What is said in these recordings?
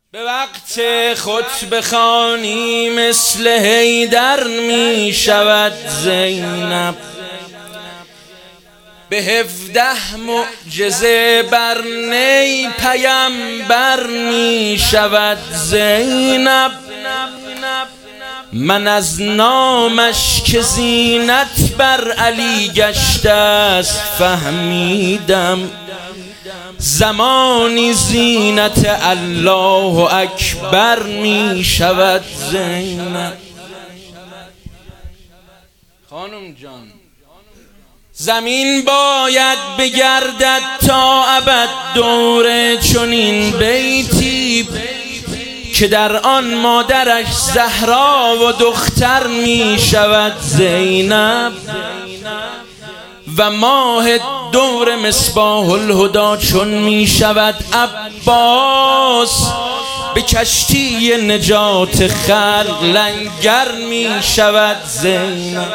به وقت خطبه خوانی مثل حیدر می شود زینب، به 17 معجزه بر نی پیمبر می شود زینب. من از نامش که زینت بر علی گشته است فهمیدم، زمانی زینت الله اکبر می شود زینب. خانم جان، زمین باید بگردد تا ابد دور چنین بیتی که در آن مادرش زهرا و دختر می شود زینب، و ماه دور مصباح الهدی چون می شود عباس، به کشتی نجات خلق لنگر می شود زینب.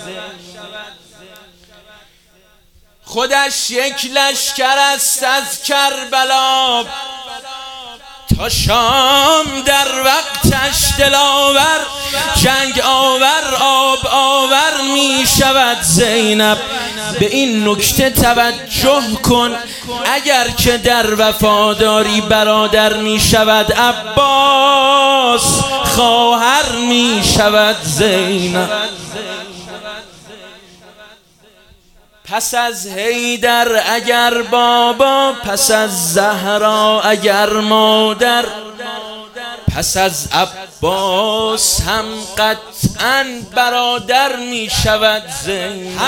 خودش یک لشکر است از کربلا تا شام، در وقتش دلاور جنگ آور آب آور می شود زینب. به این نکته توجه کن، اگر که در وفاداری برادر می شود عباس، خواهر می شود زینب. پس از حیدر اگر بابا، پس از زهرا اگر مادر، پس از عباس هم قطعاً برادر می شود زینب.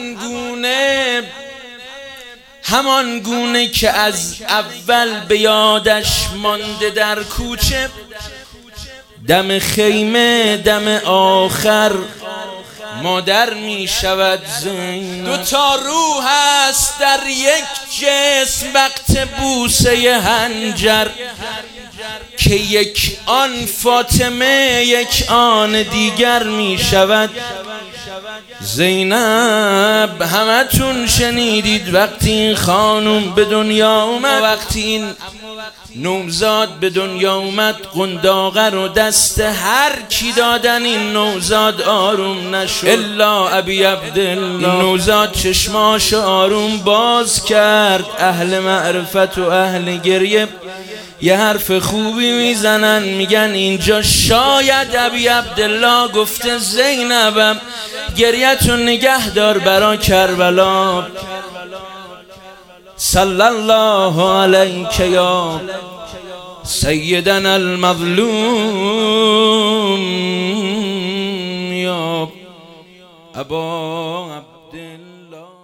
همان گونه که از اول به یادش مانده در کوچه، دم خیمه دم آخر مادر می شود زینب. دو تا روح است در یک جسم وقت بوسه حنجر، که یک آن فاطمه یک آن دیگر می شود زینب. همتون شنیدید وقتی این خانم به دنیا اومد، وقتی این نوزاد به دنیا اومد، قنداقه رو دست هر کی دادن، این نوزاد آروم نشد الا ابی عبدالله. این نوزاد چشماش آروم باز کرد. اهل معرفت و اهل گریه یه حرف خوبی میزنن، میگن اینجا شاید ابی عبدالله گفته زینبم گریه‌تون نگه دار برا کربلا. صلی الله علیک یا سیدنا المظلوم یا ابا عبدالله.